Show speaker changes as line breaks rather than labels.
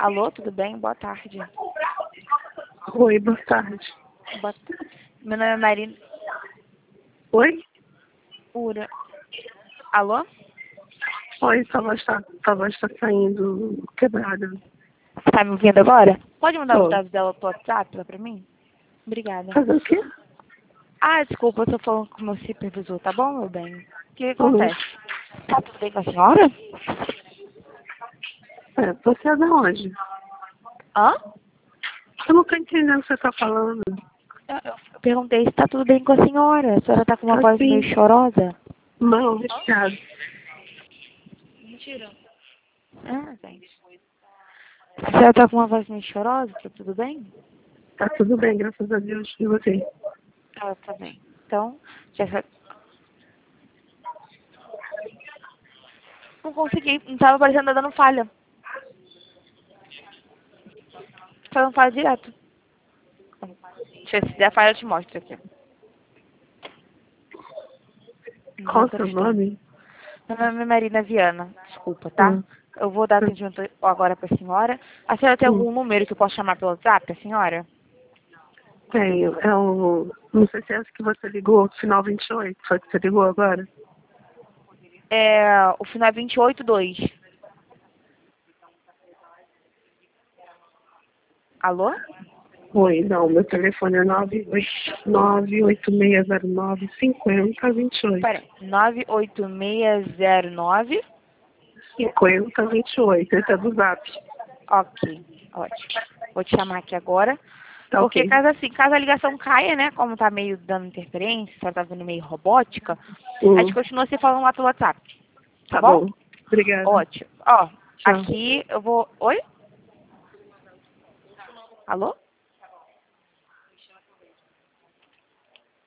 Alô, tudo bem? Boa tarde.
Oi, boa tarde.
Boa tarde. Meu nome é Marina.
Oi?
Ura. Alô?
Oi, sua voz tá saindo quebrada.
Tá me ouvindo agora? Pode mandar os
Tô.
dados dela pro WhatsApp lá pra mim? Obrigada.
Fazer o quê?
Ah, desculpa, eu tô falando com o meu supervisor, tá bom, meu bem? O que
Uhum.
acontece? Tá tudo bem com a senhora?
Você é de onde?
Hã?
Eu não tô entendendo o que você tá falando.
Eu perguntei se tá tudo bem com a senhora. A senhora tá com uma
Tá
voz meio
sim.
chorosa.
Não, obrigado.
Mentira. Ah, gente. A senhora tá com uma voz meio chorosa, tá tudo bem?
Tá tudo bem, graças a Deus. E você?
Ah, tá bem. Então, já não consegui, não tava aparecendo, tá dando falha. Tá dando falha direto. Deixa eu ver se der falha, eu te mostro aqui.
Qual
Não
o
tô
seu
acreditando.
nome?
Meu nome é Marina Viana. Desculpa, tá?
Hum.
Eu vou dar
Hum.
atendimento agora pra senhora. A senhora tem
Hum.
algum número que eu posso chamar pelo WhatsApp, a senhora?
Tenho. É o... Não sei se é esse que você ligou, final 28. Foi que você ligou agora?
É, o final é 282. Alô?
Oi, não, meu telefone é 98609-5028.
Pera, 98609.
5028, esse é do Zap.
Ok, ótimo. Vou te chamar aqui agora.
Tá
Porque
ok.
caso a ligação caia, né? Como tá meio dando interferência, só tá vindo meio robótica, a gente
Hum,
continua se falando lá pelo WhatsApp. Tá
tá
bom?
bom. Obrigada.
Ótimo. Ó,
Tchau.
aqui eu vou. Oi? Alô?